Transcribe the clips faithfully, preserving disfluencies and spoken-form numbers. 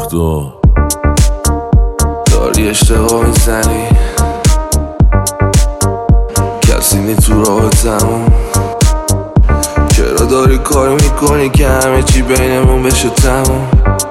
تو داری اشتباه میزنی، کسی نی تو راحتمون. چرا داری کار میکنی که همه چی بینمون بشه تموم؟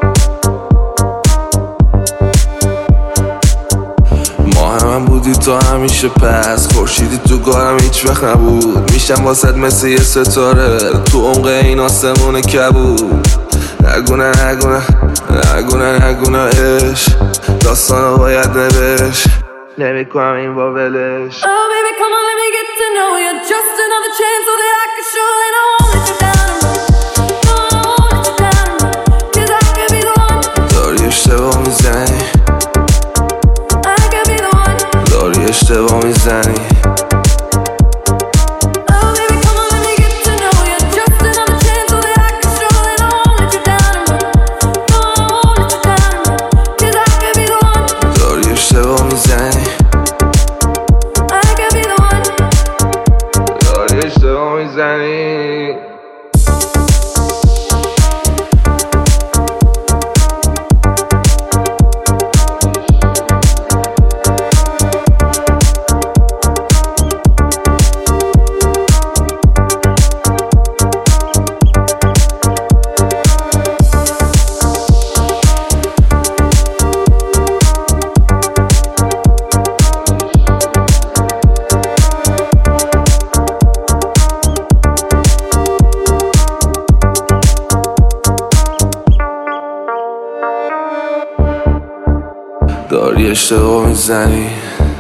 ما هم بودی تا همیشه، پس خورشیدی تو کارم هیچ وقت نبود. میشم واسد مثل یه ستاره تو عمق این آسمون کبود. نگونه نگونه نگونه نگونه عشق داستانو باید نوشت، نمیکنم این با ولش. Oh baby come on let me get to know you, just another chance so that I can show that I won't let you down. No I won't let you down, cause I could be the one. داری اشتباه میزنی، I could be the one. داری اشتباه میزنی. اشتباه میزنی. داری اشتباه میزنی،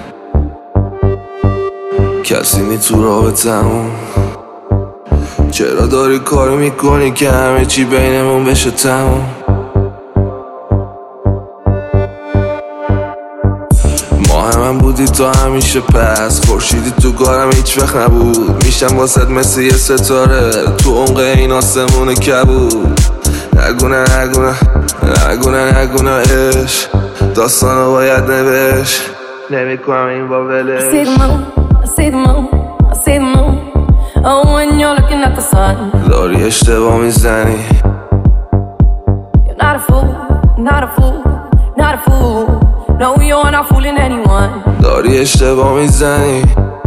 کسی نی تو راحتمون. چرا داری کار میکنی که همه چی بینمون بشه تموم؟ ما هم بودی تا همیشه، پس خورشیدی تو کارم هیچ وقت نبود. میشم واسد مثل یه ستاره تو عمق این آسمون کبود. نگونه نگونه نگونه نگونه عشق داستانو باید نوشت، نمیکنم این با ولش. I see the moon, I see the moon, I see the moon. Oh when you're looking at the sun. داری اشتباه میزنی. You're not a fool, not a fool, not a fool. No you're not fooling anyone. داری اشتباه میزنی.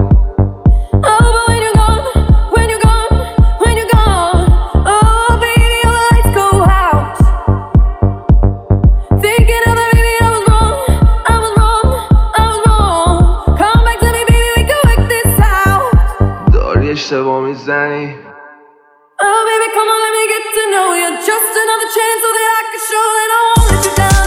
اشتباه میزنی. Oh baby come on let me get to know you, just another chance so that I can show that I won't let you down.